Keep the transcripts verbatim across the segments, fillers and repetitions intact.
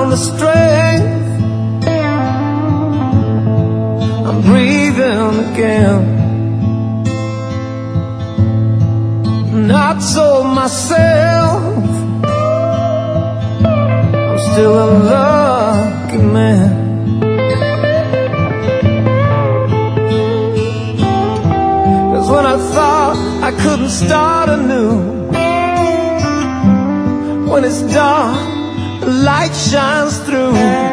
found the strength, I'm breathing again. Not so myself, I'm still a lucky man. Cause when I thought I couldn't start anew, when it's dark, the light shines through.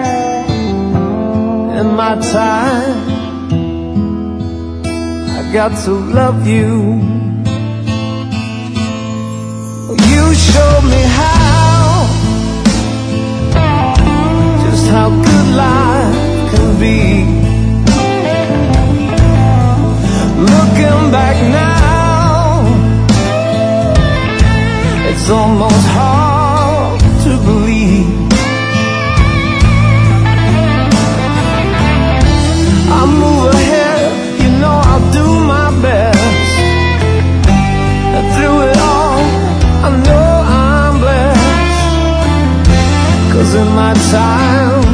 In my time, I got to love you. You showed me how, just how good life can be. Looking back now, it's almost hard to believe. I'll move ahead, you know I'll do my best. And through it all, I know I'm blessed. Cause in my time,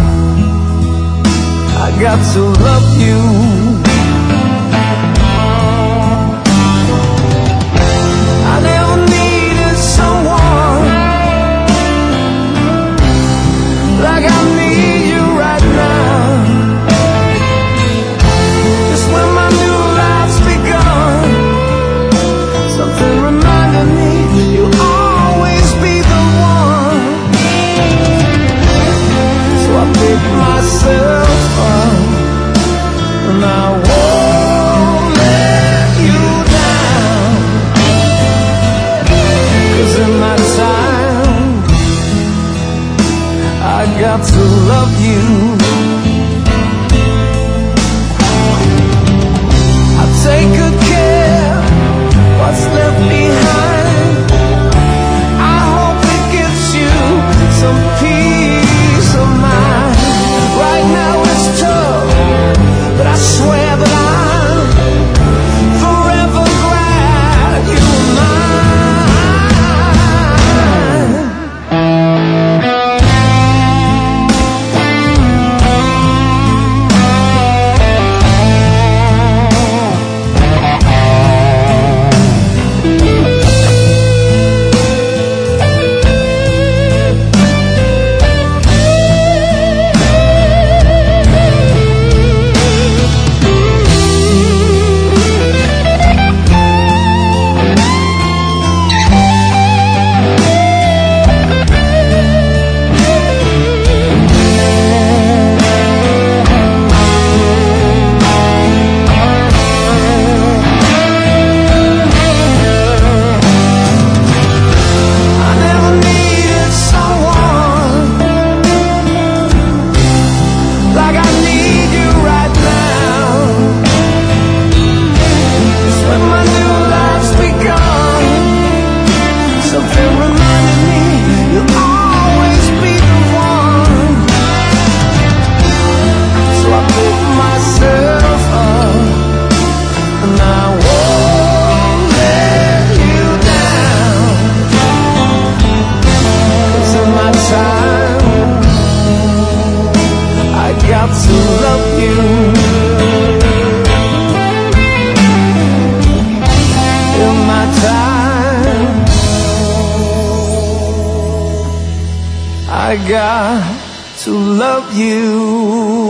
I got to love you. I never needed someone like I need you right now. Just when my new life's begun, something reminded me you'll always be the one. So I picked myself up, and I won't let you down. Cause in my time, I got to love you. I take good care what's left behind. I hope it gives you some peace of mind. Right now it's tough, but I swear that I'm forever glad you're mine. I got to love you.